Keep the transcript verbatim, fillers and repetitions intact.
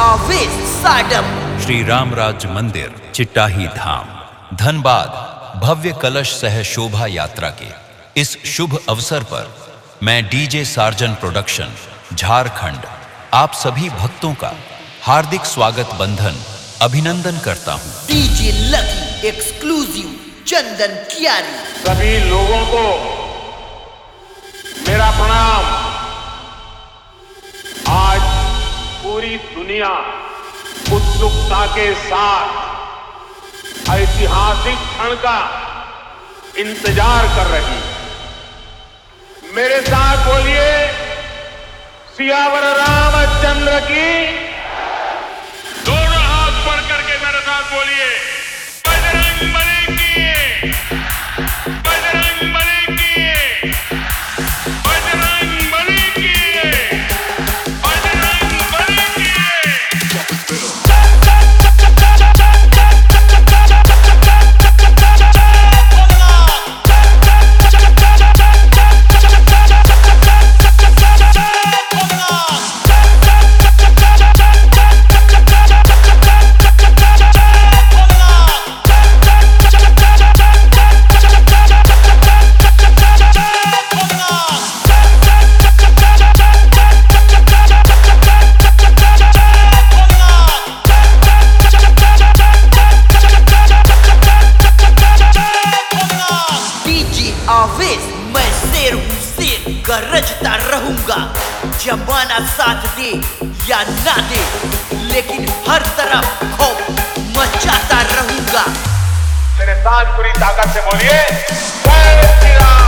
आवेश साडम। श्री रामराज मंदिर चिट्टाही धाम धनबाद भव्य कलश सह शोभा यात्रा के इस शुभ अवसर पर मैं डीजे सार्जन प्रोडक्शन झारखंड आप सभी भक्तों का हार्दिक स्वागत बंधन अभिनंदन करता हूं। डीजे लकी एक्सक्लूसिव चंदन कियारी। सभी लोगों को मेरा प्रणाम। आज पूरी दुनिया उत्सुकता के साथ ऐतिहासिक क्षण का इंतजार कर रही है। मेरे साथ बोलिए सियावर रामचंद्र की। दोनों हाथ बढ़ करके मेरे साथ बोलिए बजरंग बली की, बजरंग बली की, बजरंग बली की, बजरंग बली की। आवेश मैं शेर हूँ शेर गरजता रहूंगा। जमाना साथ दे या ना दे लेकिन हर तरफ खौफ मचाता रहूंगा। मेरे साथ पूरी ताकत से बोलिए जय श्री राम।